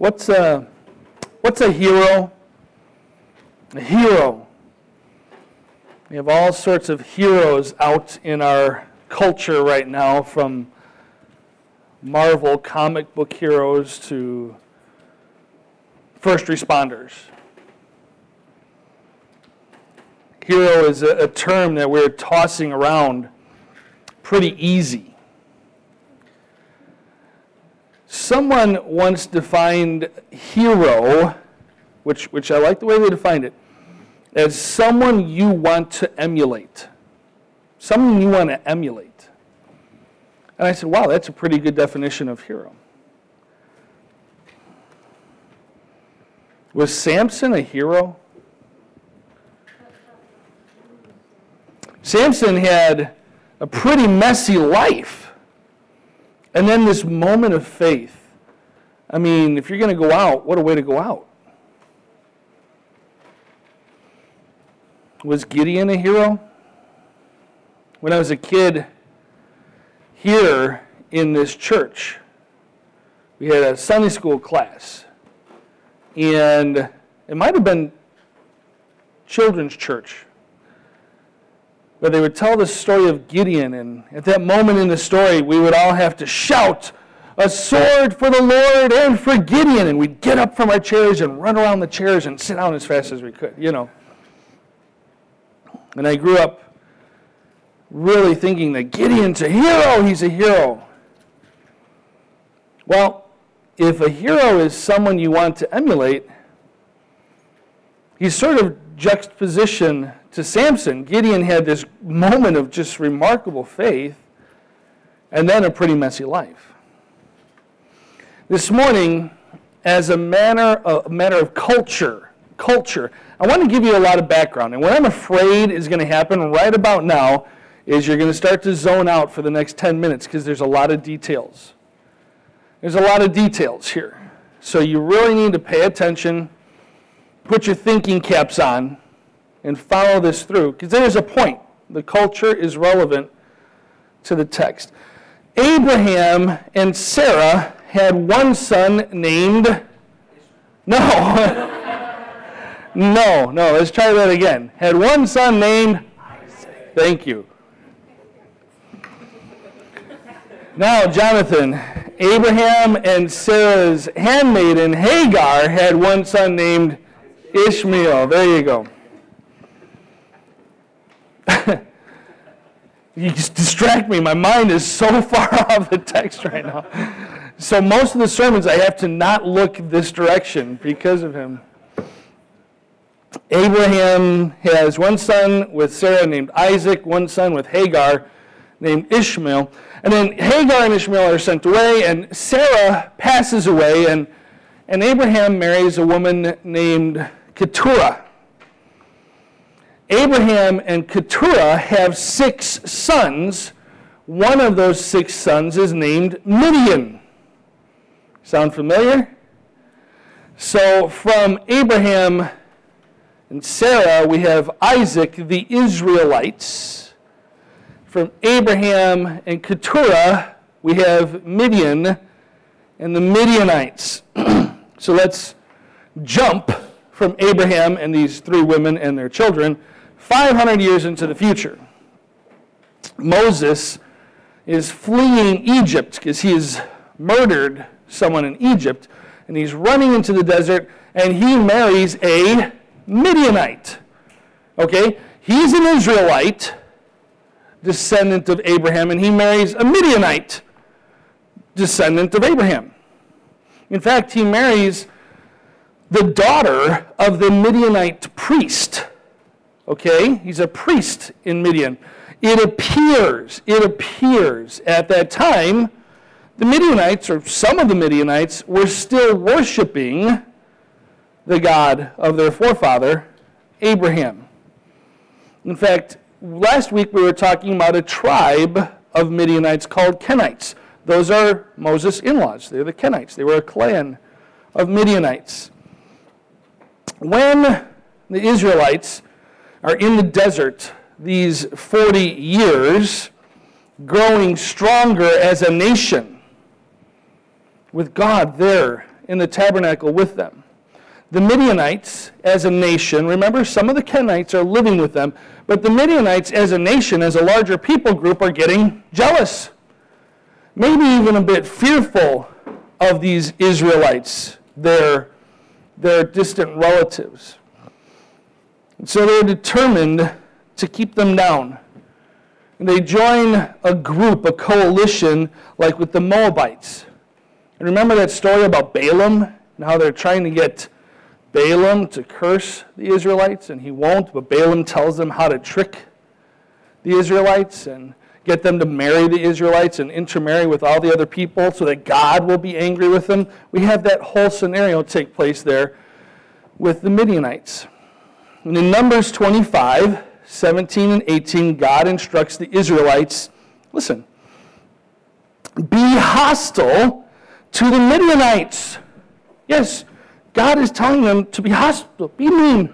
What's a hero? A hero. We have all sorts of heroes out in our culture right now, from Marvel comic book heroes to first responders. Hero is a term that we're tossing around pretty easy. Someone once defined hero, which I like the way they defined it, as someone you want to emulate. Someone you want to emulate. And I said, wow, that's a pretty good definition of hero. Was Samson a hero? Samson had a pretty messy life. And then this moment of faith. I mean, if you're going to go out, what a way to go out. Was Gideon a hero? When I was a kid here in this church, we had a Sunday school class. And it might have been children's church, where they would tell the story of Gideon, and at that moment in the story, we would all have to shout, "A sword for the Lord and for Gideon!" And we'd get up from our chairs and run around the chairs and sit down as fast as we could, you know. And I grew up really thinking that Gideon's a hero, he's a hero. Well, if a hero is someone you want to emulate, he's sort of juxtaposition to Samson. Gideon had this moment of just remarkable faith, and then a pretty messy life. This morning, as a matter of culture, I want to give you a lot of background. And what I'm afraid is going to happen right about now is you're going to start to zone out for the next 10 minutes because there's a lot of details. There's a lot of details here. So you really need to pay attention, put your thinking caps on, and follow this through, because there's a point. The culture is relevant to the text. Abraham and Sarah had one son named... No, let's try that again. Had one son named Isaac. Thank you. Now, Jonathan, Abraham and Sarah's handmaiden Hagar had one son named Ishmael. There you go. You just distract me. My mind is so far off the text right now. So most of the sermons I have to not look this direction because of him. Abraham has one son with Sarah named Isaac, one son with Hagar named Ishmael. And then Hagar and Ishmael are sent away, and Sarah passes away, and Abraham marries a woman named Keturah. Abraham and Keturah have 6 sons. One of those 6 sons is named Midian. Sound familiar? So from Abraham and Sarah, we have Isaac, the Israelites. From Abraham and Keturah, we have Midian and the Midianites. So let's jump from Abraham and these 3 women and their children 500 years into the future. Moses is fleeing Egypt because he has murdered someone in Egypt, and he's running into the desert, and he marries a Midianite. Okay? He's an Israelite, descendant of Abraham, and he marries a Midianite, descendant of Abraham. In fact, he marries the daughter of the Midianite priest. Okay? He's a priest in Midian. It appears at that time, the Midianites, or some of the Midianites, were still worshiping the God of their forefather, Abraham. In fact, last week we were talking about a tribe of Midianites called Kenites. Those are Moses' in-laws. They're the Kenites. They were a clan of Midianites. When the Israelites are in the desert these 40 years, growing stronger as a nation, with God there in the tabernacle with them. The Midianites as a nation, remember some of the Kenites are living with them, but the Midianites as a nation, as a larger people group, are getting jealous. Maybe even a bit fearful of these Israelites, their distant relatives. And so they're determined to keep them down. And they join a group, a coalition, like with the Moabites. And remember that story about Balaam and how they're trying to get Balaam to curse the Israelites, and he won't, but Balaam tells them how to trick the Israelites and get them to marry the Israelites and intermarry with all the other people so that God will be angry with them. We have that whole scenario take place there with the Midianites. And in Numbers 25, 17 and 18, God instructs the Israelites, listen, be hostile to the Midianites. Yes, God is telling them to be hostile, be mean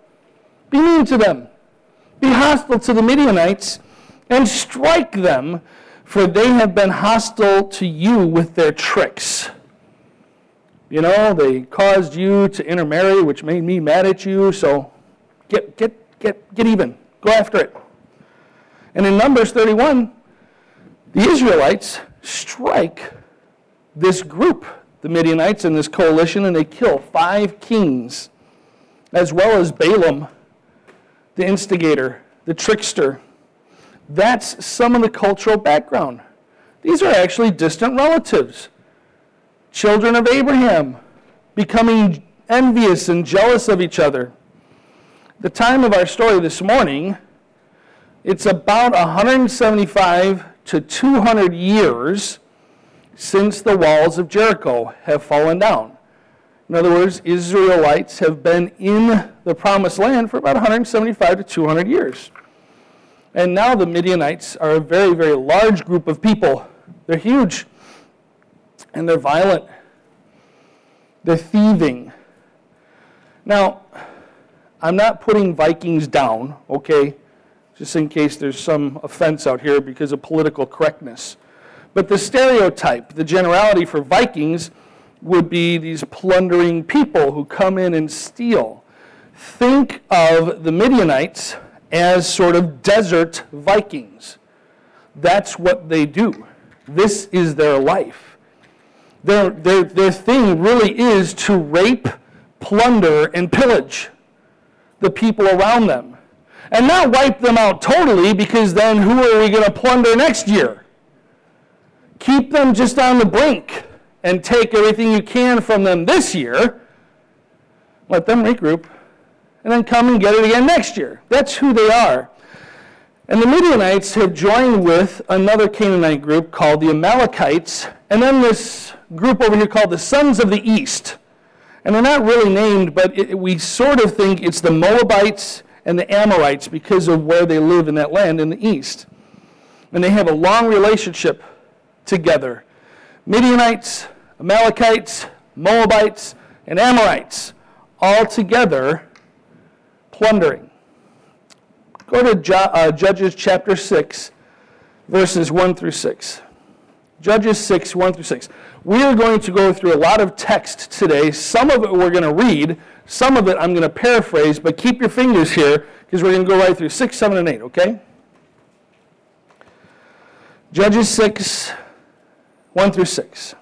to them. Be hostile to the Midianites and strike them, for they have been hostile to you with their tricks. You know, they caused you to intermarry, which made me mad at you, so get even. Go after it. And in Numbers 31, the Israelites strike this group, the Midianites and this coalition, and they kill 5 kings, as well as Balaam, the instigator, the trickster. That's some of the cultural background. These are actually distant relatives, children of Abraham, becoming envious and jealous of each other. The time of our story this morning, it's about 175 to 200 years since the walls of Jericho have fallen down. In other words, Israelites have been in the promised land for about 175 to 200 years. And now the Midianites are a very, very large group of people. They're huge. And they're violent. They're thieving. Now, I'm not putting Vikings down, okay? Just in case there's some offense out here because of political correctness. But the stereotype, the generality for Vikings would be these plundering people who come in and steal. Think of the Midianites as sort of desert Vikings. That's what they do. This is their life. Their thing really is to rape, plunder, and pillage the people around them. And not wipe them out totally, because then who are we going to plunder next year? Keep them just on the brink and take everything you can from them this year. Let them regroup and then come and get it again next year. That's who they are. And the Midianites have joined with another Canaanite group called the Amalekites, and then this group over here called the Sons of the East. And they're not really named, but we sort of think it's the Moabites and the Amorites because of where they live in that land in the east. And they have a long relationship together. Midianites, Amalekites, Moabites, and Amorites, all together plundering. Go to Judges chapter 6, verses 1 through 6. Judges 6, 1 through 6. We are going to go through a lot of text today. Some of it we're going to read. Some of it I'm going to paraphrase, but keep your fingers here because we're going to go right through 6, 7, and 8, okay? Judges 6, 1 through 6.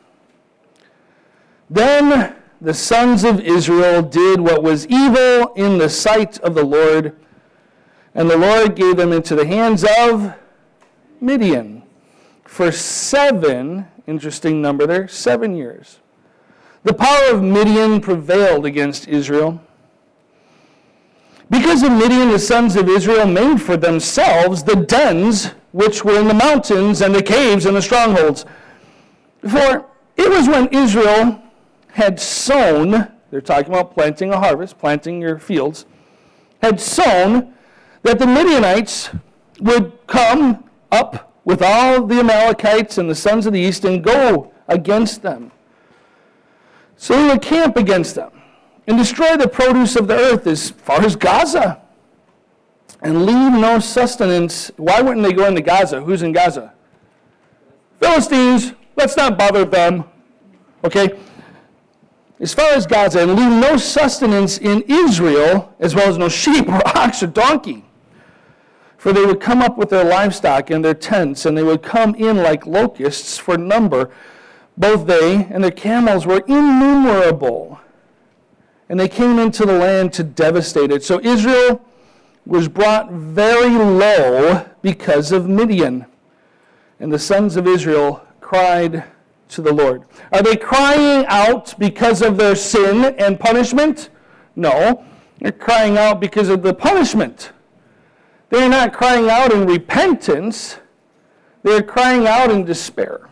Then the sons of Israel did what was evil in the sight of the Lord, and the Lord gave them into the hands of Midian for 7, interesting number there, 7 years. The power of Midian prevailed against Israel. Because of Midian, the sons of Israel made for themselves the dens which were in the mountains and the caves and the strongholds. For it was when Israel had sown, they're talking about planting a harvest, planting your fields, had sown, that the Midianites would come up with all the Amalekites and the sons of the east and go against them. So they would camp against them and destroy the produce of the earth as far as Gaza and leave no sustenance. Why wouldn't they go into Gaza? Who's in Gaza? Philistines. Let's not bother them. Okay? as far as Gaza, and leave no sustenance in Israel, as well as no sheep or ox or donkey. For they would come up with their livestock and their tents, and they would come in like locusts for number. Both they and their camels were innumerable. And they came into the land to devastate it. So Israel was brought very low because of Midian. And the sons of Israel cried to the Lord. Are they crying out because of their sin and punishment? No. They're crying out because of the punishment. They're not crying out in repentance. They're crying out in despair.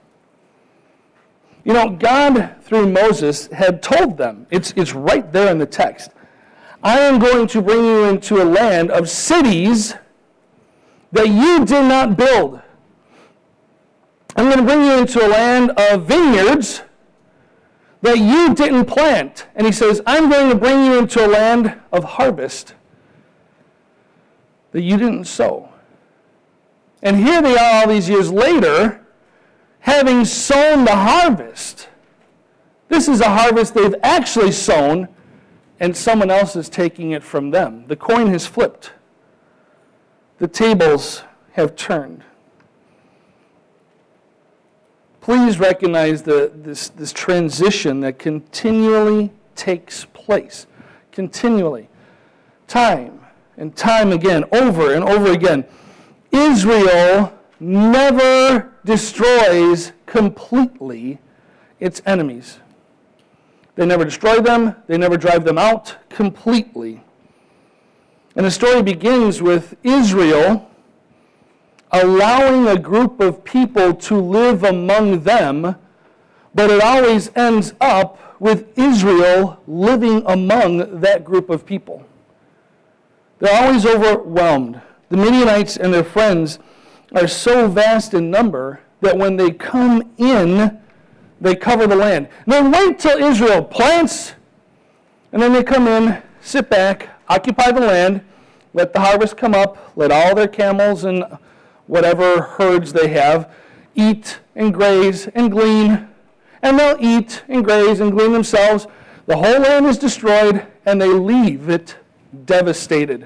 You know, God, through Moses, had told them, it's right there in the text, I am going to bring you into a land of cities that you did not build. I'm going to bring you into a land of vineyards that you didn't plant. And he says, I'm going to bring you into a land of harvest that you didn't sow. And here they are all these years later, having sown the harvest. This is a harvest they've actually sown, and someone else is taking it from them. The coin has flipped. The tables have turned. Please recognize this transition that continually takes place. Continually. Time and time again, over and over again. Israel never destroys completely its enemies. They never destroy them. They never drive them out completely. And the story begins with Israel allowing a group of people to live among them, but it always ends up with Israel living among that group of people. They're always overwhelmed. The Midianites and their friends are so vast in number that when they come in, they cover the land. And then wait till Israel plants, and then they come in, sit back, occupy the land, let the harvest come up, let all their camels and whatever herds they have eat and graze and glean, and they'll eat and graze and glean themselves. The whole land is destroyed, and they leave it devastated.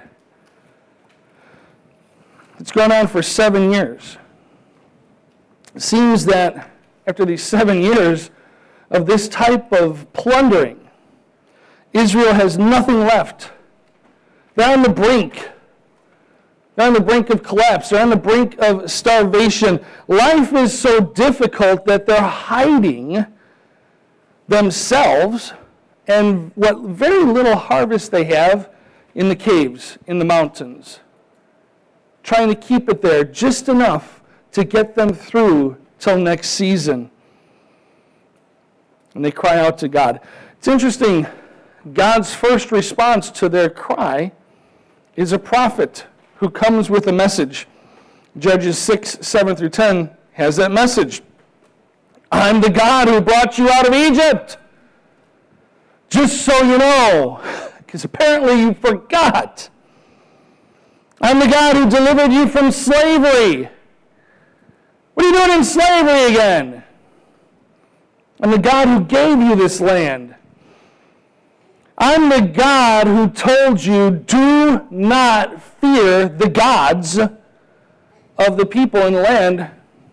It's gone on for 7 years. It seems that after these 7 years of this type of plundering, Israel has nothing left. They're on the brink. They're on the brink of collapse. They're on the brink of starvation. Life is so difficult that they're hiding themselves and what very little harvest they have in the caves, in the mountains, trying to keep it there just enough to get them through till next season. And they cry out to God. It's interesting, God's first response to their cry is a prophet who comes with a message. Judges 6, 7 through 10 has that message. I'm the God who brought you out of Egypt. Just so you know, because apparently you forgot. I'm the God who delivered you from slavery. What are you doing in slavery again? I'm the God who gave you this land. I'm the God who told you, do not fear the gods of the people in the land.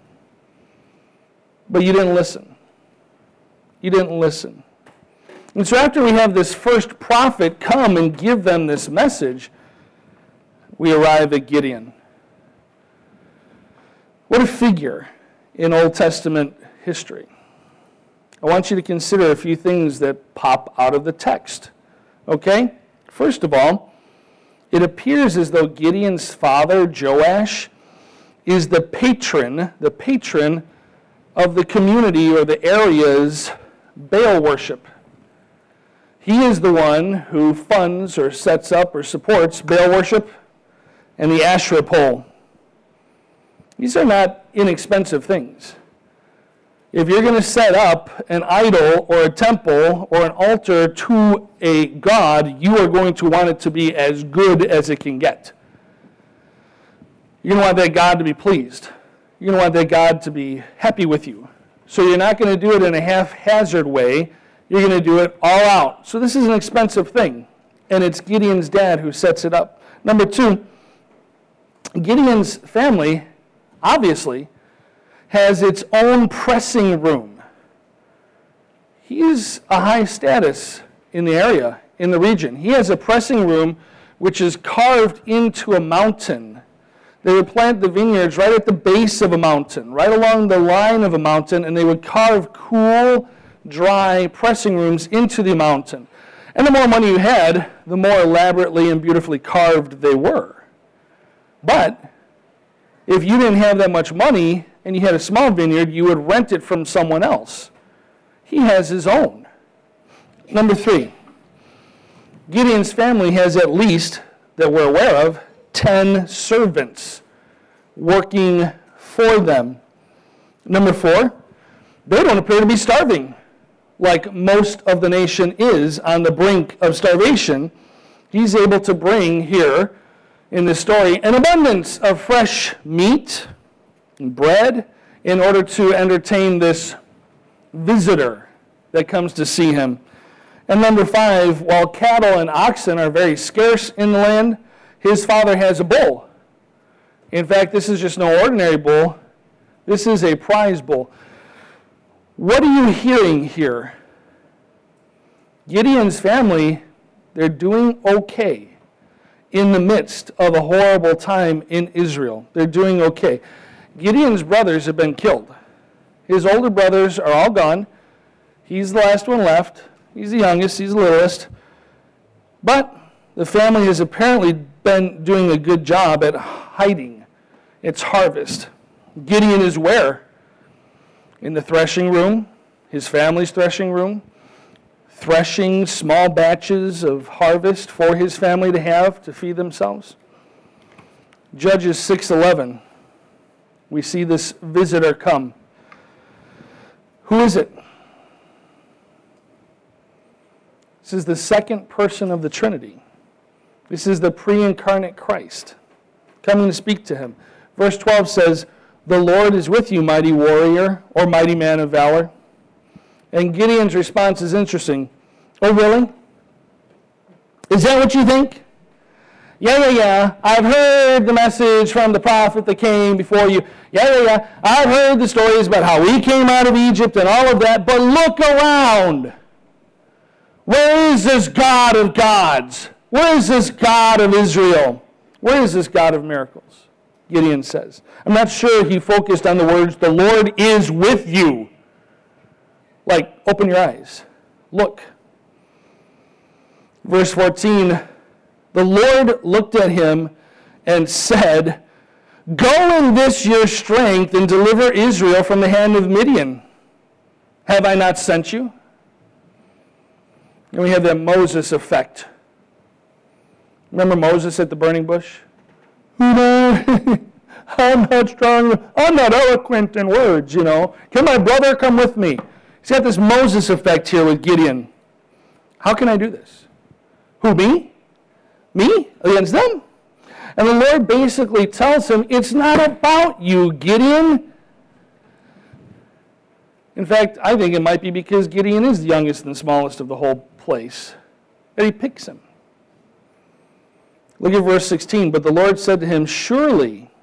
But you didn't listen. You didn't listen. And so after we have this first prophet come and give them this message, we arrive at Gideon. What a figure in Old Testament history. I want you to consider a few things that pop out of the text. Okay? First of all, it appears as though Gideon's father, Joash, is the patron of the community or the area's Baal worship. He is the one who funds or sets up or supports Baal worship and the Asherah pole. These are not inexpensive things. If you're going to set up an idol or a temple or an altar to a god, you are going to want it to be as good as it can get. You're going to want that God to be pleased. You're going to want that God to be happy with you. So you're not going to do it in a haphazard way. You're going to do it all out. So this is an expensive thing, and it's Gideon's dad who sets it up. Number two, Gideon's family, obviously, has its own pressing room. He's a high status in the area, in the region. He has a pressing room which is carved into a mountain. They would plant the vineyards right at the base of a mountain, right along the line of a mountain, and they would carve cool, dry pressing rooms into the mountain. And the more money you had, the more elaborately and beautifully carved they were. But if you didn't have that much money and you had a small vineyard, you would rent it from someone else. He has his own. Number three, Gideon's family has at least, that we're aware of, 10 servants working for them. Number four, they don't appear to be starving like most of the nation is on the brink of starvation. He's able to bring here in this story an abundance of fresh meat and bread in order to entertain this visitor that comes to see him. And number five, while cattle and oxen are very scarce in the land, his father has a bull. In fact, this is just no ordinary bull. This is a prize bull. What are you hearing here? Gideon's family, they're doing okay in the midst of a horrible time in Israel. They're doing okay. Gideon's brothers have been killed. His older brothers are all gone. He's the last one left. He's the youngest. He's the littlest. But the family has apparently been doing a good job at hiding its harvest. Gideon is where? In the threshing room, his family's threshing room, threshing small batches of harvest for his family to have to feed themselves. Judges 6:11, we see this visitor come. Who is it? This is the second person of the Trinity. This is the pre-incarnate Christ coming to speak to him. Verse 12 says, "The Lord is with you, mighty warrior," or mighty man of valor. And Gideon's response is interesting. "Oh, really? Is that what you think? Yeah. I've heard the message from the prophet that came before you. Yeah. I've heard the stories about how we came out of Egypt and all of that, but look around. Where is this God of gods? Where is this God of Israel? Where is this God of miracles?" Gideon says. I'm not sure he focused on the words, "The Lord is with you." Like, open your eyes. Look. Verse 14, "The Lord looked at him and said, 'Go in this your strength and deliver Israel from the hand of Midian. Have I not sent you?'" And we have that Moses effect. Remember Moses at the burning bush? I'm not strong. I'm not eloquent in words, Can my brother come with me? He's got this Moses effect here with Gideon. How can I do this? Who, me? Me against them? And the Lord basically tells him, it's not about you, Gideon. In fact, I think it might be because Gideon is the youngest and smallest of the whole place that he picks him. Look at verse 16. "But the Lord said to him, 'Surely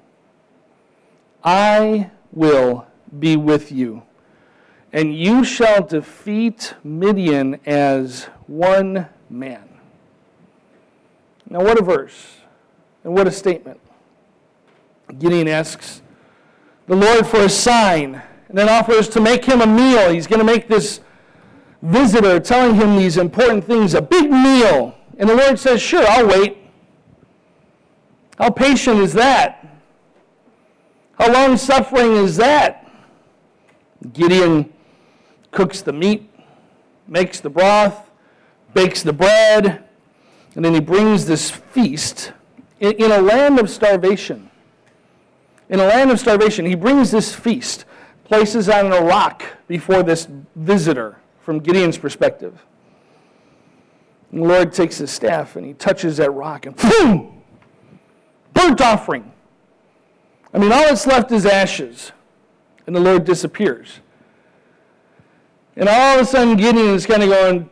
I will be with you, and you shall defeat Midian as one man.'" Now what a verse, and what a statement. Gideon asks the Lord for a sign, and then offers to make him a meal. He's going to make this visitor telling him these important things a big meal. And the Lord says, "Sure, I'll wait." How patient is that? How long-suffering is that? Gideon cooks the meat, makes the broth, bakes the bread, and then he brings this feast in a land of starvation. In a land of starvation, he brings this feast, places it on a rock before this visitor from Gideon's perspective. And the Lord takes his staff and he touches that rock and boom! Burnt offering. All that's left is ashes. And the Lord disappears. And all of a sudden Gideon is kind of going,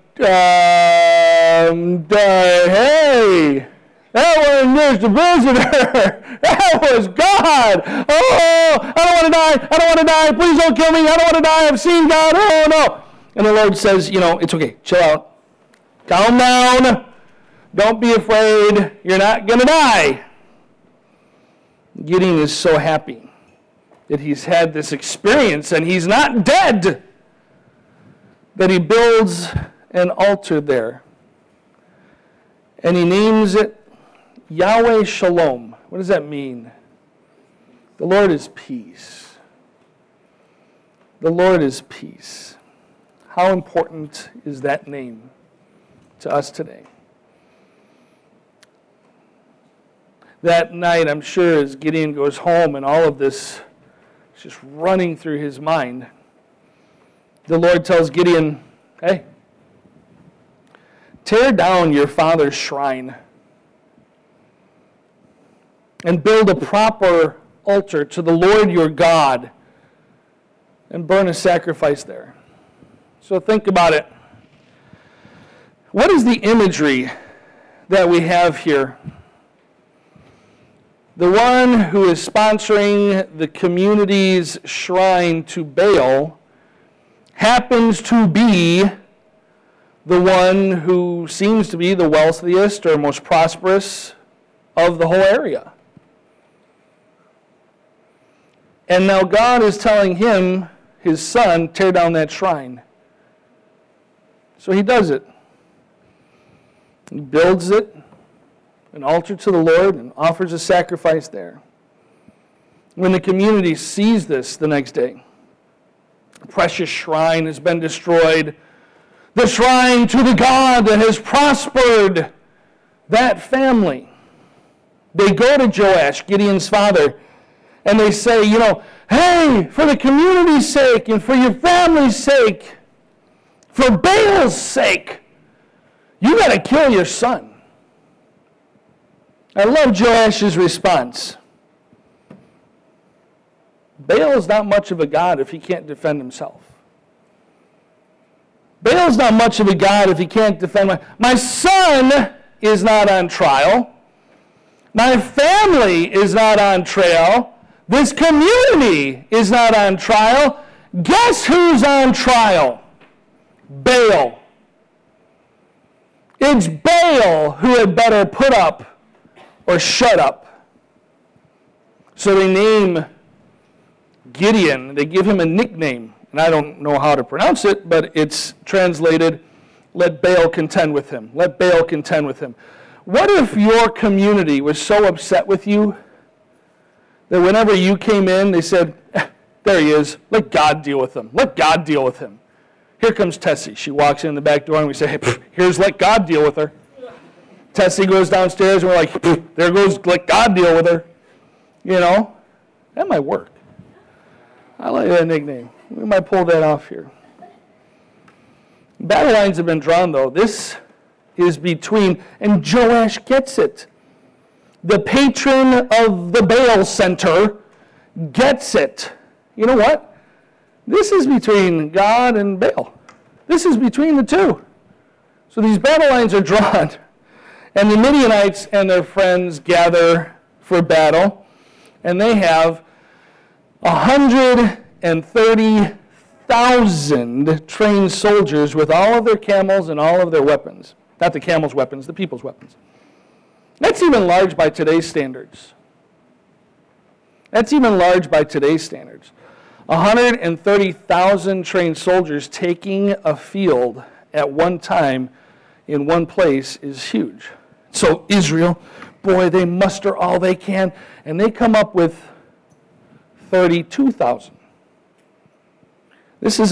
hey, that wasn't just a visitor. That was God. Oh, I don't want to die. I don't want to die. Please don't kill me. I don't want to die. I've seen God. Oh, no. And the Lord says, it's okay. Chill out. Calm down. Don't be afraid. You're not going to die. Gideon is so happy that he's had this experience and he's not dead, that he builds an altar there. And he names it Yahweh Shalom. What does that mean? The Lord is peace. The Lord is peace. How important is that name to us today? That night, I'm sure, as Gideon goes home and all of this is just running through his mind, the Lord tells Gideon, hey, tear down your father's shrine and build a proper altar to the Lord your God and burn a sacrifice there. So think about it. What is the imagery that we have here? The one who is sponsoring the community's shrine to Baal happens to be the one who seems to be the wealthiest or most prosperous of the whole area. And now God is telling him, his son, tear down that shrine. So he does it. He builds it, an altar to the Lord, and offers a sacrifice there. When the community sees this the next day, the precious shrine has been destroyed. The shrine to the God that has prospered that family. They go to Joash, Gideon's father, and they say, hey, for the community's sake and for your family's sake, for Baal's sake, you got to kill your son. I love Joash's response. Baal is not much of a god if he can't defend himself. Baal's not much of a god if he can't defend my son is not on trial. My family is not on trial. This community is not on trial. Guess who's on trial? Baal. It's Baal who had better put up or shut up. So they name Gideon, they give him a nickname, and I don't know how to pronounce it, but it's translated, let Baal contend with him. Let Baal contend with him. What if your community was so upset with you that whenever you came in, they said, there he is, let God deal with him. Let God deal with him. Here comes Tessie. She walks in the back door and we say, hey, here's let God deal with her. Tessie goes downstairs and we're like, there goes let God deal with her. That might work. I like that nickname. We might pull that off here. Battle lines have been drawn, though. This is between, and Joash gets it. The patron of the Baal Center gets it. You know what? This is between God and Baal. This is between the two. So these battle lines are drawn. And the Midianites and their friends gather for battle. And they have 130,000 trained soldiers with all of their camels and all of their weapons. Not the camels' weapons, the people's weapons. That's even large by today's standards. 130,000 trained soldiers taking a field at one time in one place is huge. So Israel, boy, they muster all they can, and they come up with 32,000. This is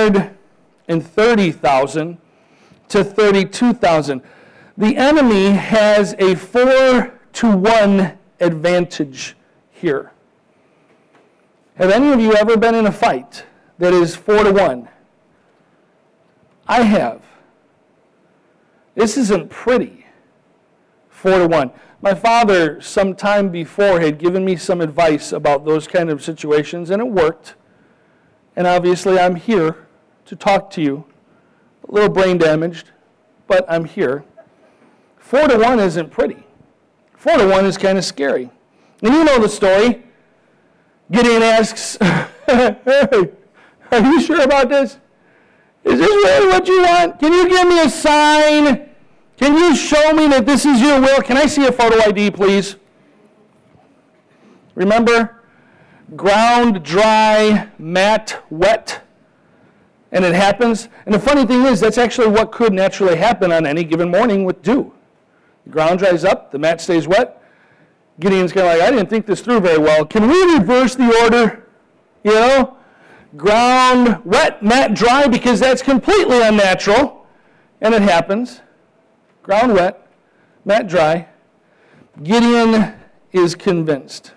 130,000 to 32,000. The enemy has a 4-1 advantage here. Have any of you ever been in a fight that is 4-1? I have. This isn't pretty. 4-1. My father, some time before, had given me some advice about those kind of situations, and it worked. And obviously I'm here to talk to you. A little brain damaged, but I'm here. 4-1 isn't pretty. 4-1 is kind of scary. And you know the story. Gideon asks, hey, are you sure about this? Is this really what you want? Can you give me a sign? Can you show me that this is your will? Can I see a photo ID, please? Remember? Ground dry, mat wet. And it happens. And the funny thing is, that's actually what could naturally happen on any given morning with dew. The ground dries up, the mat stays wet. Gideon's kind of like, I didn't think this through very well. Can we reverse the order? You know? Ground wet, mat dry, because that's completely unnatural. And it happens. Ground wet, mat dry. Gideon is convinced.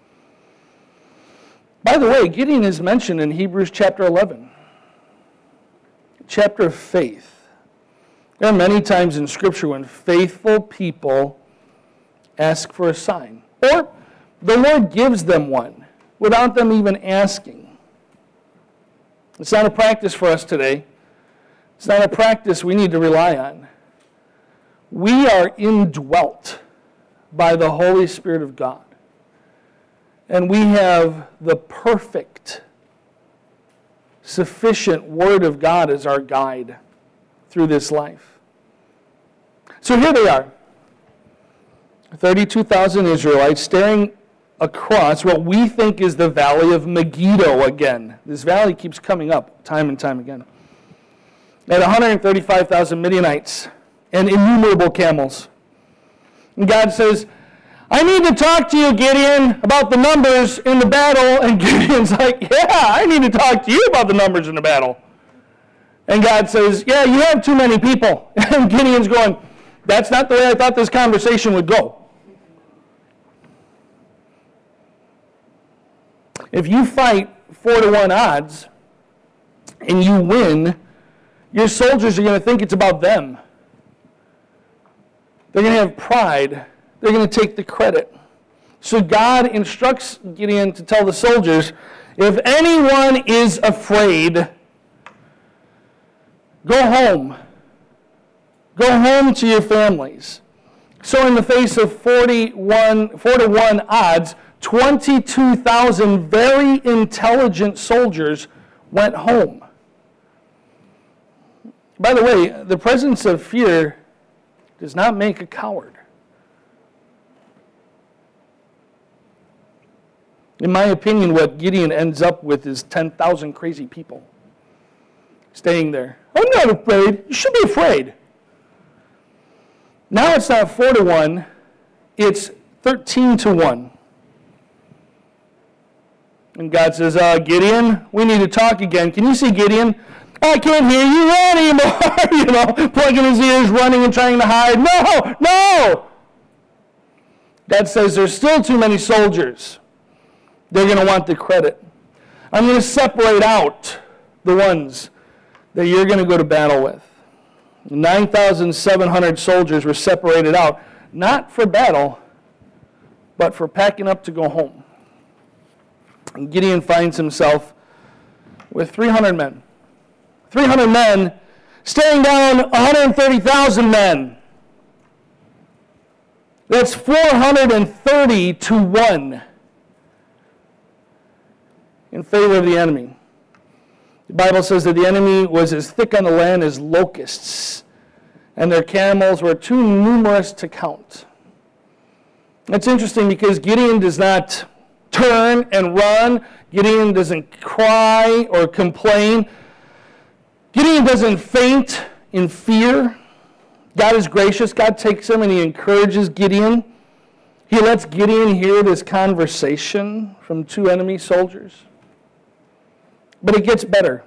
By the way, Gideon is mentioned in Hebrews chapter 11. Chapter of faith. There are many times in Scripture when faithful people ask for a sign. Or the Lord gives them one without them even asking. It's not a practice for us today. It's not a practice we need to rely on. We are indwelt by the Holy Spirit of God. And we have the perfect, sufficient Word of God as our guide through this life. So here they are, 32,000 Israelites staring across what we think is the valley of Megiddo again. This valley keeps coming up time and time again. At 135,000 Midianites and innumerable camels. And God says, I need to talk to you, Gideon, about the numbers in the battle. And Gideon's like, yeah, I need to talk to you about the numbers in the battle. And God says, yeah, you have too many people. And Gideon's going, that's not the way I thought this conversation would go. If you fight 4-1 odds and you win, your soldiers are going to think it's about them. They're going to have pride. They're going to take the credit. So God instructs Gideon to tell the soldiers, if anyone is afraid, go home. Go home to your families. So in the face of 4-1 odds, 22,000 very intelligent soldiers went home. By the way, the presence of fear does not make a coward. In my opinion, what Gideon ends up with is 10,000 crazy people staying there. I'm not afraid. You should be afraid. Now it's not 4-1, it's 13-1. And God says, Gideon, we need to talk again. Can you see Gideon? I can't hear you anymore. Plugging his ears, running and trying to hide. No. God says there's still too many soldiers. They're going to want the credit. I'm going to separate out the ones that you're going to go to battle with. 9,700 soldiers were separated out, not for battle, but for packing up to go home. And Gideon finds himself with 300 men. 300 men staring down 130,000 men. That's 430-1 in favor of the enemy. The Bible says that the enemy was as thick on the land as locusts, and their camels were too numerous to count. It's interesting because Gideon does not turn and run. Gideon doesn't cry or complain. Gideon doesn't faint in fear. God is gracious. God takes him and he encourages Gideon. He lets Gideon hear this conversation from two enemy soldiers. But it gets better.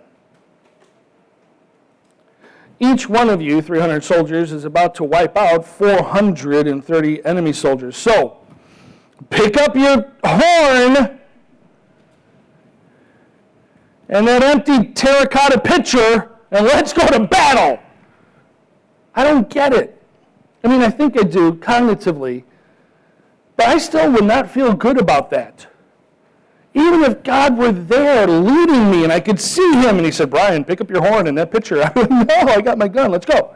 Each one of you, 300 soldiers, is about to wipe out 430 enemy soldiers. So, pick up your horn and that empty terracotta pitcher and let's go to battle. I don't get it. I mean, I think I do cognitively, but I still would not feel good about that. Even if God were there leading me and I could see him, and he said, Brian, pick up your horn in that picture. I would, no, I got my gun, let's go,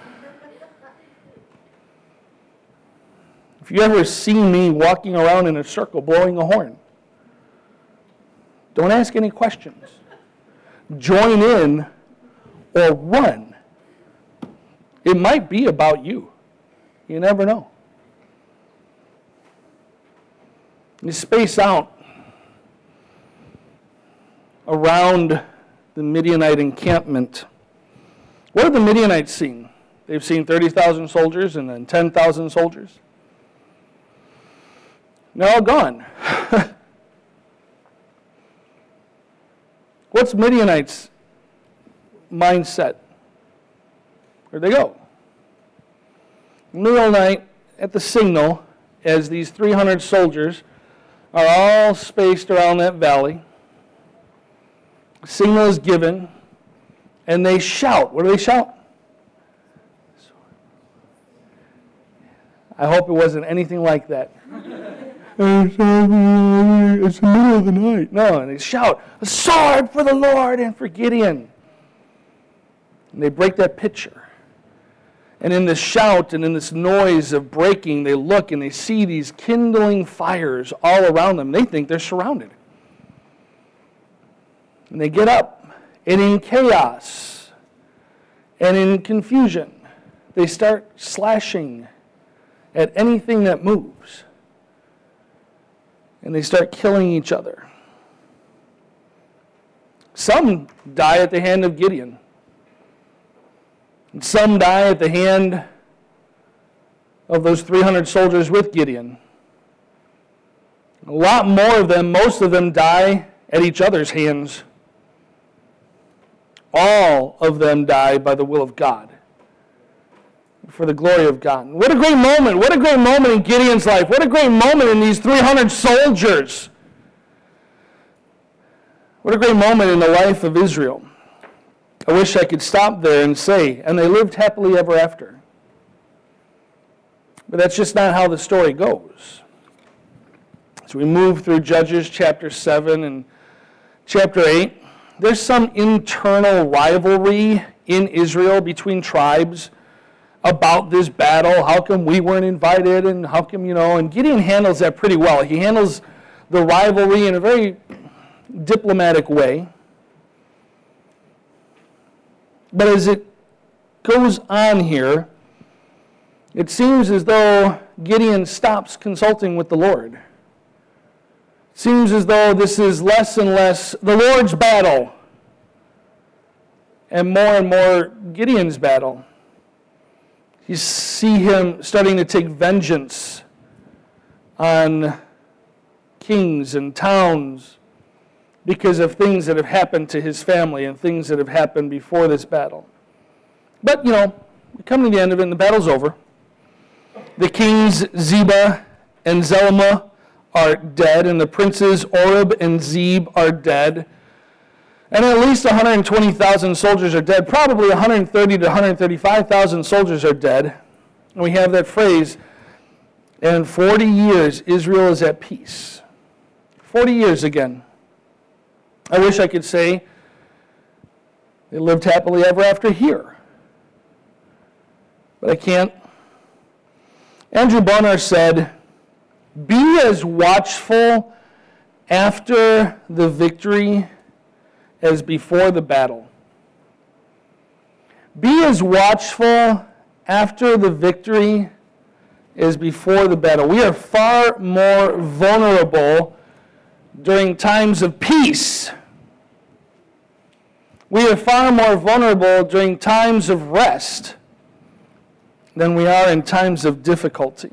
If you ever see me walking around in a circle blowing a horn, don't ask any questions. Join in or run. It might be about you. You never know. You space out around the Midianite encampment. What have the Midianites seen? They've seen 30,000 soldiers and then 10,000 soldiers. They're all gone. What's Midianites' mindset? Where'd they go? Middle of the night, at the signal, as these 300 soldiers are all spaced around that valley, the signal is given, and they shout. What do they shout? I hope it wasn't anything like that. It's the middle of the night. No, and they shout, a sword for the Lord and for Gideon. And they break that picture. And in this shout and in this noise of breaking, they look and they see these kindling fires all around them. They think they're surrounded. And they get up, and in chaos and in confusion, they start slashing at anything that moves. And they start killing each other. Some die at the hand of Gideon. And some die at the hand of those 300 soldiers with Gideon. A lot more of them, most of them, die at each other's hands. All of them die by the will of God, for the glory of God. What a great moment. What a great moment in Gideon's life. What a great moment in these 300 soldiers. What a great moment in the life of Israel. I wish I could stop there and say, and they lived happily ever after. But that's just not how the story goes. As we move through Judges chapter 7 and chapter 8, there's some internal rivalry in Israel between tribes about this battle. How come we weren't invited, and how come, and Gideon handles that pretty well. He handles the rivalry in a very diplomatic way. But as it goes on here, it seems as though Gideon stops consulting with the Lord. It seems as though this is less and less the Lord's battle and more Gideon's battle. You see him starting to take vengeance on kings and towns because of things that have happened to his family and things that have happened before this battle. But, we come to the end of it and the battle's over. The kings Zebah and Zalmunna are dead, and the princes Oreb and Zeb are dead. And at least 120,000 soldiers are dead. Probably 130 to 135,000 soldiers are dead. And we have that phrase, and in 40 years, Israel is at peace. 40 years again. I wish I could say they lived happily ever after here. But I can't. Andrew Bonar said, be as watchful after the victory as before the battle. Be as watchful after the victory as before the battle. We are far more vulnerable during times of peace. We are far more vulnerable during times of rest than we are in times of difficulty.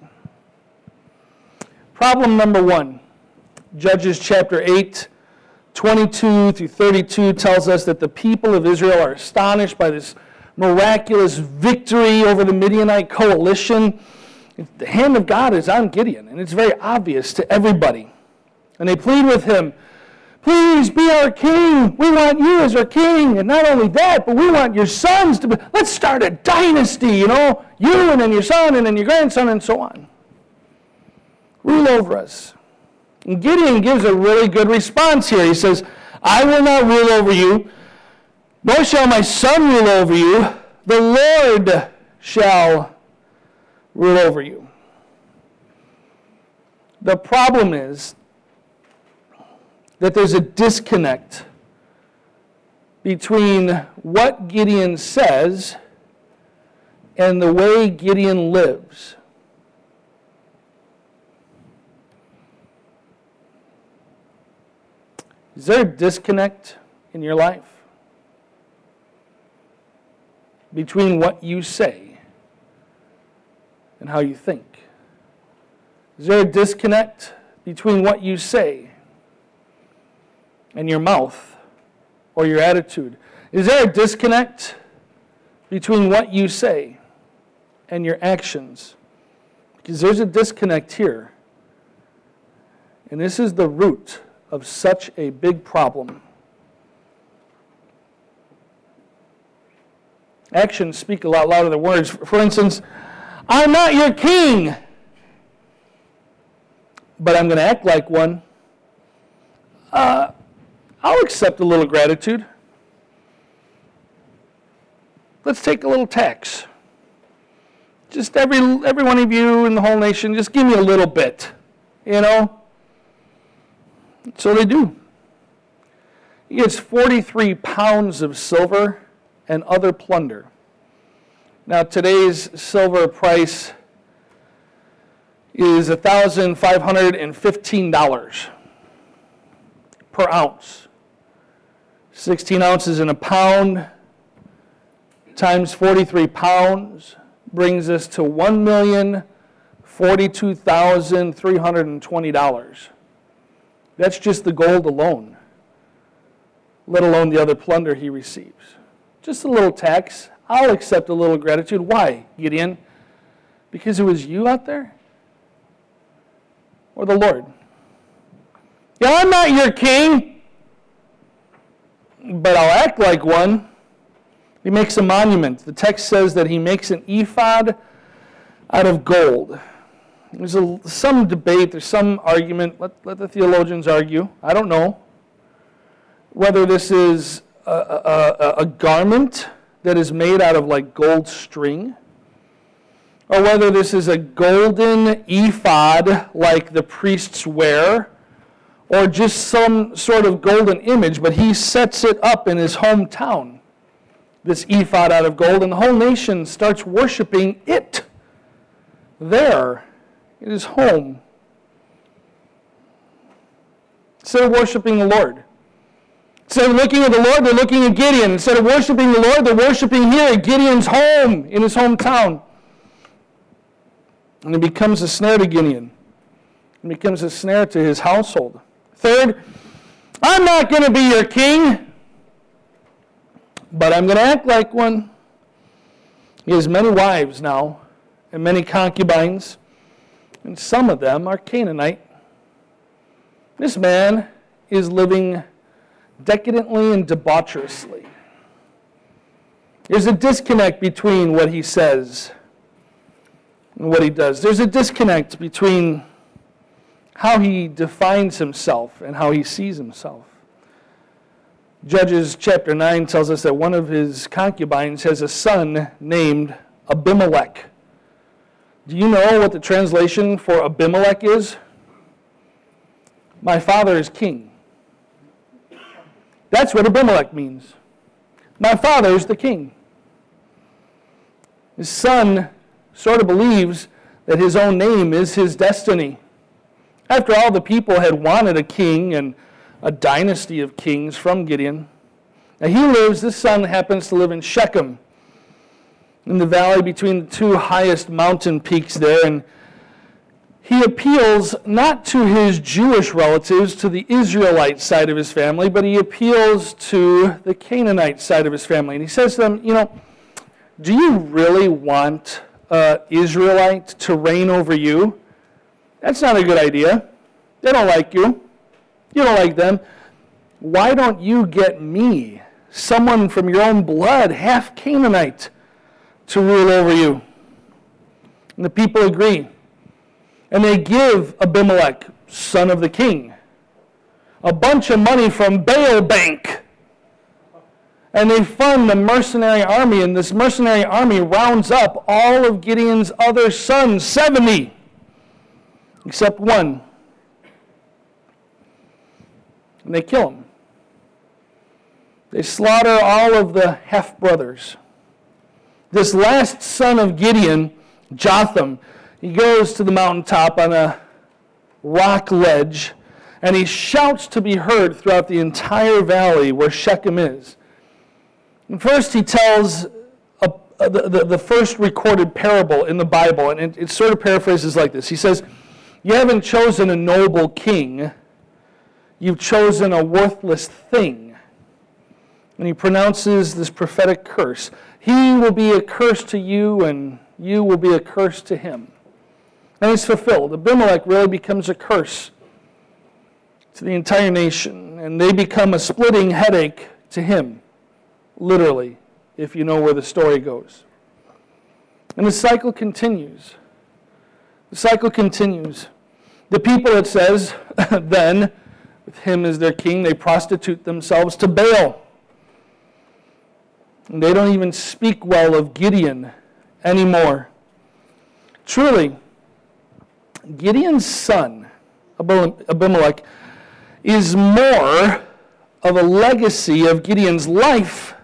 Problem number 1, Judges chapter 8, 22 through 32 tells us that the people of Israel are astonished by this miraculous victory over the Midianite coalition. The hand of God is on Gideon, and it's very obvious to everybody. And they plead with him, please be our king. We want you as our king. And not only that, but we want your sons to be. Let's start a dynasty, you and then your son and then your grandson and so on. Rule over us. And Gideon gives a really good response here. He says, I will not rule over you, nor shall my son rule over you. The Lord shall rule over you. The problem is that there's a disconnect between what Gideon says and the way Gideon lives. Is there a disconnect in your life between what you say and how you think? Is there a disconnect between what you say and your mouth or your attitude? Is there a disconnect between what you say and your actions? Because there's a disconnect here. And this is the root of such a big problem. Actions speak a lot louder than words. For instance, I'm not your king, but I'm going to act like one. I'll accept a little gratitude. Let's take a little tax. Just every one of you in the whole nation, just give me a little bit, you know? So they do. He gets 43 pounds of silver and other plunder. Now today's silver price is $1,515 per ounce. 16 ounces in a pound times 43 pounds brings us to $1,042,320. That's just the gold alone, let alone the other plunder he receives. Just a little tax. I'll accept a little gratitude. Why, Gideon? Because it was you out there? Or the Lord? Yeah, I'm not your king, but I'll act like one. He makes a monument. The text says that he makes an ephod out of gold. There's some debate, there's some argument, let the theologians argue, I don't know, whether this is a garment that is made out of like gold string, or whether this is a golden ephod like the priests wear, or just some sort of golden image, but he sets it up in his hometown, this ephod out of gold, and the whole nation starts worshiping it there. It is home. Instead of worshiping the Lord. Instead of looking at the Lord, they're looking at Gideon. Instead of worshiping the Lord, they're worshiping here at Gideon's home, in his hometown. And it becomes a snare to Gideon. It becomes a snare to his household. Third, I'm not going to be your king, but I'm going to act like one. He has many wives now, and many concubines. And some of them are Canaanite. This man is living decadently and debaucherously. There's a disconnect between what he says and what he does. There's a disconnect between how he defines himself and how he sees himself. Judges chapter 9 tells us that one of his concubines has a son named Abimelech. Do you know what the translation for Abimelech is? My father is king. That's what Abimelech means. My father is the king. His son sort of believes that his own name is his destiny. After all, the people had wanted a king and a dynasty of kings from Gideon. Now this son happens to live in Shechem, in the valley between the two highest mountain peaks there, and he appeals not to his Jewish relatives, to the Israelite side of his family, but he appeals to the Canaanite side of his family. And he says to them, do you really want an Israelite to reign over you? That's not a good idea. They don't like you. You don't like them. Why don't you get me, someone from your own blood, half Canaanite, to rule over you? And the people agree. And they give Abimelech, son of the king, a bunch of money from Baal Bank. And they fund the mercenary army, and this mercenary army rounds up all of Gideon's other sons, 70, except one. And they kill him. They slaughter all of the half-brothers. This last son of Gideon, Jotham, he goes to the mountaintop on a rock ledge, and he shouts to be heard throughout the entire valley where Shechem is. And first he tells the first recorded parable in the Bible, and it sort of paraphrases like this. He says, "You haven't chosen a noble king, you've chosen a worthless thing." And he pronounces this prophetic curse. He will be a curse to you, and you will be a curse to him. And it's fulfilled. Abimelech really becomes a curse to the entire nation, and they become a splitting headache to him. Literally, if you know where the story goes. And the cycle continues. The cycle continues. The people, it says, then, with him as their king, they prostitute themselves to Baal. And they don't even speak well of Gideon anymore. Truly, Gideon's son, Abimelech, is more of a legacy of Gideon's life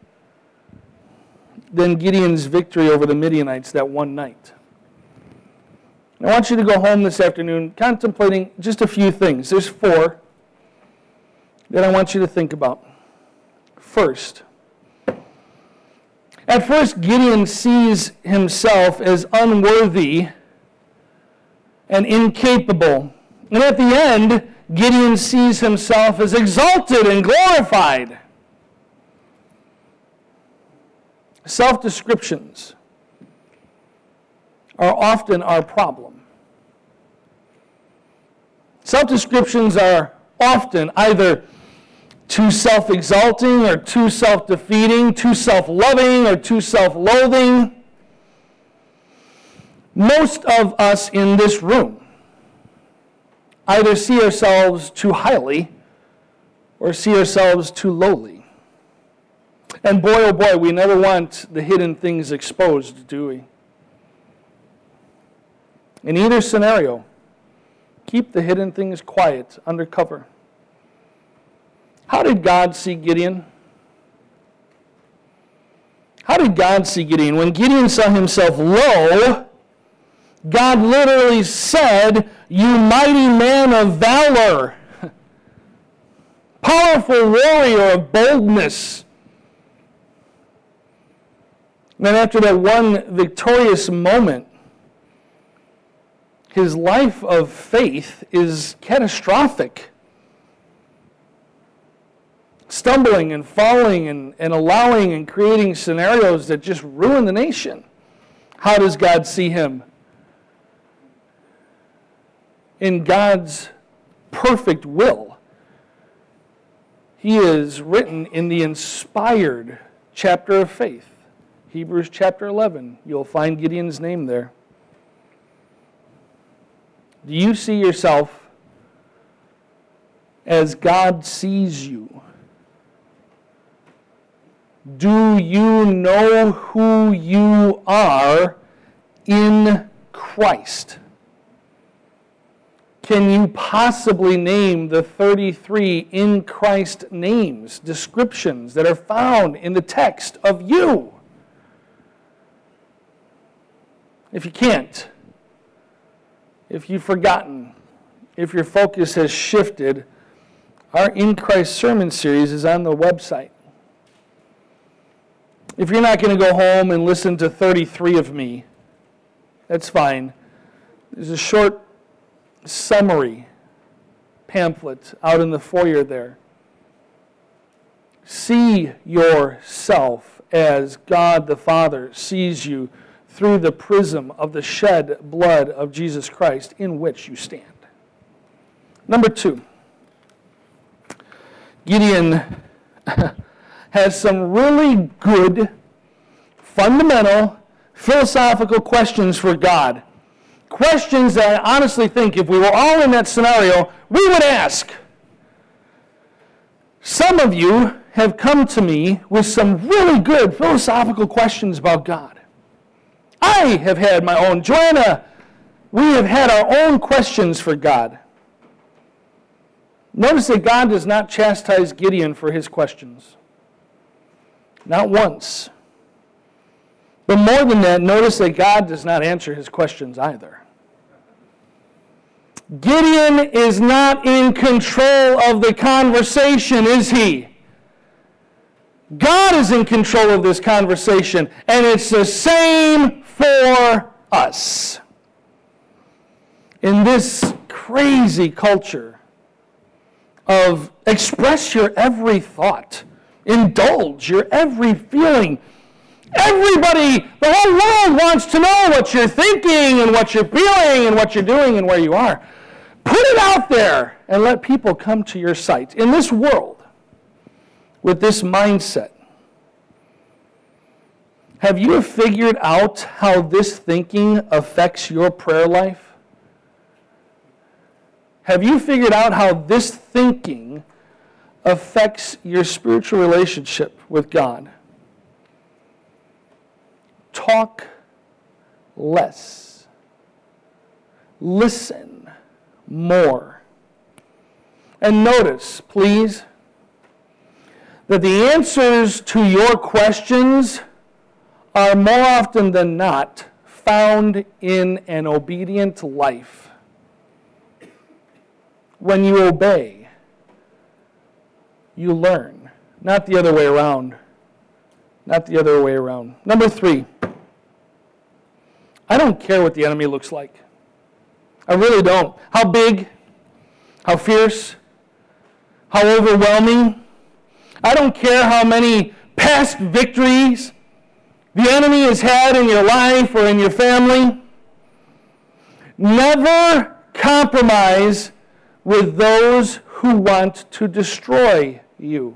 than Gideon's victory over the Midianites that one night. I want you to go home this afternoon contemplating just a few things. There's 4 that I want you to think about. First, at first Gideon sees himself as unworthy and incapable. And at the end, Gideon sees himself as exalted and glorified. Self-descriptions are often our problem. Self-descriptions are often either too self-exalting or too self-defeating, too self-loving or too self-loathing. Most of us in this room either see ourselves too highly or see ourselves too lowly. And boy, oh boy, we never want the hidden things exposed, do we? In either scenario, keep the hidden things quiet, under cover. How did God see Gideon? How did God see Gideon? When Gideon saw himself low, God literally said, "You mighty man of valor, powerful warrior of boldness." And then after that one victorious moment, his life of faith is catastrophic. Stumbling and falling and allowing and creating scenarios that just ruin the nation. How does God see him? In God's perfect will. He is written in the inspired chapter of faith. Hebrews chapter 11. You'll find Gideon's name there. Do you see yourself as God sees you? Do you know who you are in Christ? Can you possibly name the 33 in Christ names, descriptions that are found in the text of you? If you can't, if you've forgotten, if your focus has shifted, our In Christ sermon series is on the website. If you're not going to go home and listen to 33 of me, that's fine. There's a short summary pamphlet out in the foyer there. See yourself as God the Father sees you through the prism of the shed blood of Jesus Christ in which you stand. Number 2, Gideon has some really good, fundamental, philosophical questions for God. questions that I honestly think if we were all in that scenario, we would ask. Some of you have come to me with some really good philosophical questions about God. I have had my own. Joanna, we have had our own questions for God. Notice that God does not chastise Gideon for his questions. Not once. But more than that, notice that God does not answer his questions either. Gideon is not in control of the conversation, is he? God is in control of this conversation, and it's the same for us. In this crazy culture of express your every thought, indulge your every feeling, everybody, the whole world wants to know what you're thinking and what you're feeling and what you're doing and where you are. Put it out there and let people come to your sight. In this world, with this mindset, have you figured out how this thinking affects your prayer life? Have you figured out how this thinking affects your spiritual relationship with God? Talk less. Listen more. And notice, please, that the answers to your questions are more often than not found in an obedient life. When you obey, you learn. Not the other way around. Not the other way around. Number 3, I don't care what the enemy looks like. I really don't. How big, how fierce, how overwhelming. I don't care how many past victories the enemy has had in your life or in your family. Never compromise with those who want to destroy you.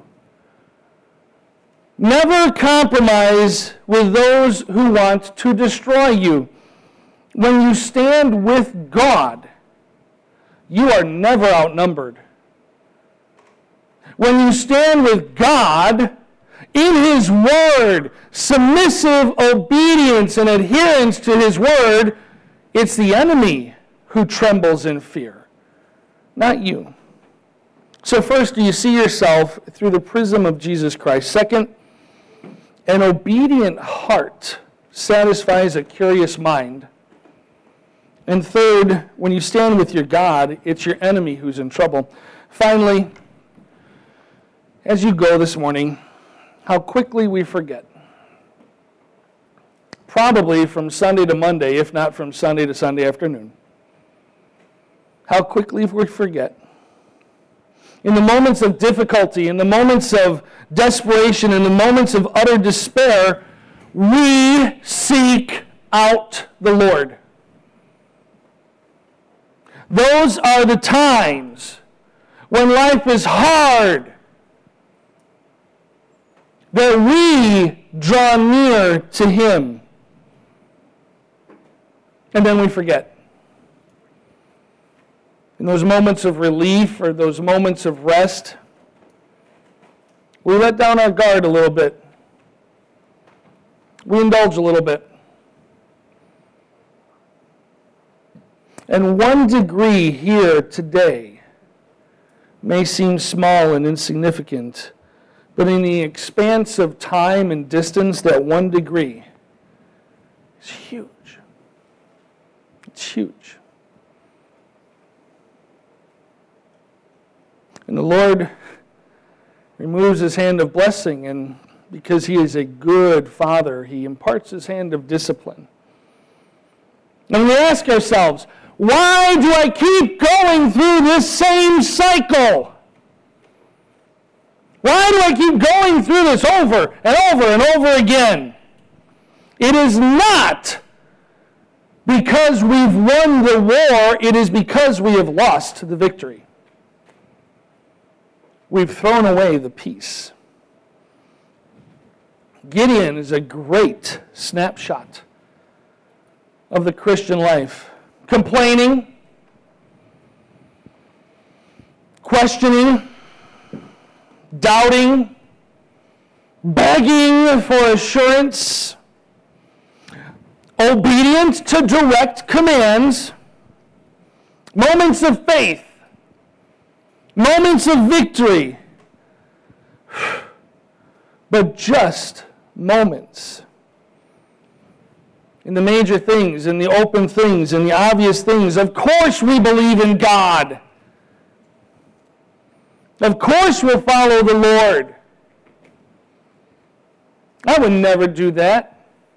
Never compromise with those who want to destroy you. When you stand with God, you are never outnumbered. When you stand with God, in His Word, submissive obedience and adherence to His Word, it's the enemy who trembles in fear, not you. So first, do you see yourself through the prism of Jesus Christ? Second, an obedient heart satisfies a curious mind. And third, when you stand with your God, it's your enemy who's in trouble. Finally, as you go this morning, how quickly we forget. Probably from Sunday to Monday, if not from Sunday to Sunday afternoon. How quickly we forget. In the moments of difficulty, in the moments of desperation, in the moments of utter despair, we seek out the Lord. Those are the times when life is hard that we draw near to Him. And then we forget. In those moments of relief or those moments of rest, we let down our guard a little bit. We indulge a little bit. And 1 degree here today may seem small and insignificant, but in the expanse of time and distance, that 1 degree is huge. It's huge. And the Lord removes His hand of blessing, and because He is a good Father, He imparts His hand of discipline. And we ask ourselves, why do I keep going through this same cycle? Why do I keep going through this over and over and over again? It is not because we've won the war, it is because we have lost the victory. We've thrown away the peace. Gideon is a great snapshot of the Christian life. complaining, questioning, doubting, begging for assurance, obedient to direct commands, moments of faith, moments of victory, but just moments. In the major things, in the open things, in the obvious things, of course we believe in God. Of course we'll follow the Lord. I would never do that.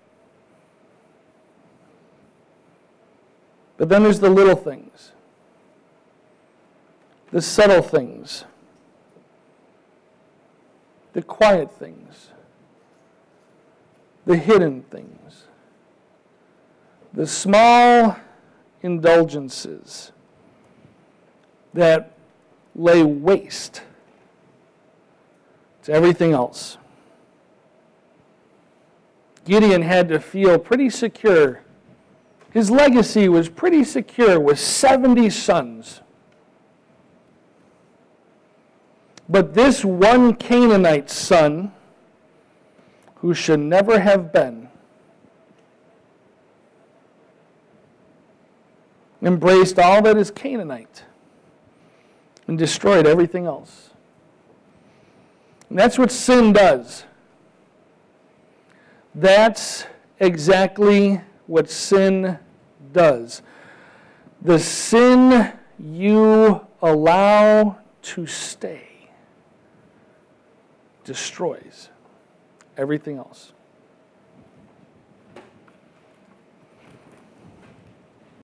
But then there's the little things, the subtle things, the quiet things, the hidden things, the small indulgences that lay waste to everything else. Gideon had to feel pretty secure. His legacy was pretty secure with 70 sons. But this one Canaanite son, who should never have been, embraced all that is Canaanite and destroyed everything else. And that's what sin does. That's exactly what sin does. The sin you allow to stay destroys everything else.